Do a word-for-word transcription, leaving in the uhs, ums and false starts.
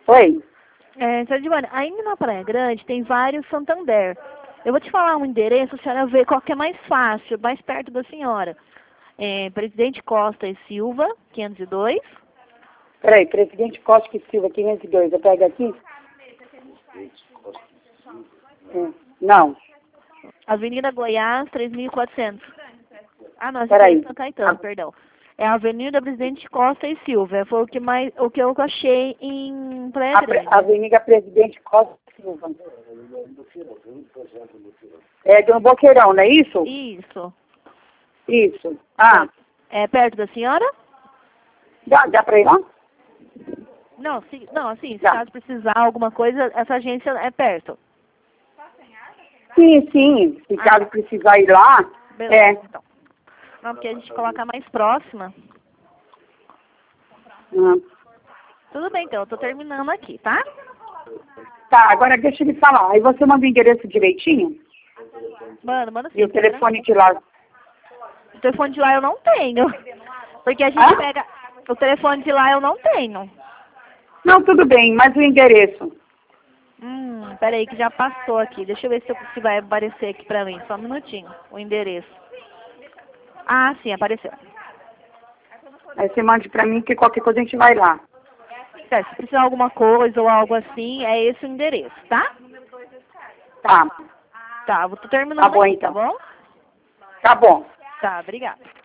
Oi. É, senhora Divana, ainda na Praia Grande tem vários Santander. Eu vou te falar um endereço, a senhora vê qual que é mais fácil, mais perto da senhora. É, Presidente Costa e Silva, quinhentos e dois. Peraí, Presidente Costa e Silva, quinhentos e dois. Eu pego aqui? É. Não. Avenida Goiás, três mil e quatrocentos. Ah, não, esse aqui é Peraí. em São Caetano, Ah. perdão. É a Avenida Presidente Costa e Silva. Foi o que, mais, o que eu achei em Praia A pre- Grande. Avenida Presidente Costa e Silva. É do Boqueirão, não é isso? Isso. Isso. Ah, É perto da senhora? dá, dá pra ir lá? Não, se, não, assim, se Dá. caso precisar alguma coisa, essa agência é perto. Sim, sim. Se caso precisar ir lá, Beleza, é. então. Não, porque a gente coloca mais próxima. Hum. Tudo bem, então, eu tô terminando aqui, tá? Tá, agora deixa ele falar. Aí você manda o endereço direitinho? Manda, manda sim. E o telefone de lá. O telefone de lá eu não tenho. Porque a gente Hã? pega... O telefone de lá eu não tenho. Não, tudo bem, mas o endereço. Hum, peraí que já passou aqui. Deixa eu ver se, eu, se vai aparecer aqui pra mim. Só um minutinho. O endereço. Ah, sim, apareceu. Aí você mande pra mim que qualquer coisa a gente vai lá. É, se precisar alguma coisa ou algo assim, é esse o endereço, tá? Tá. Tá, eu tô terminando Tá bom, aqui, então. tá bom? Tá bom. Tá, obrigada.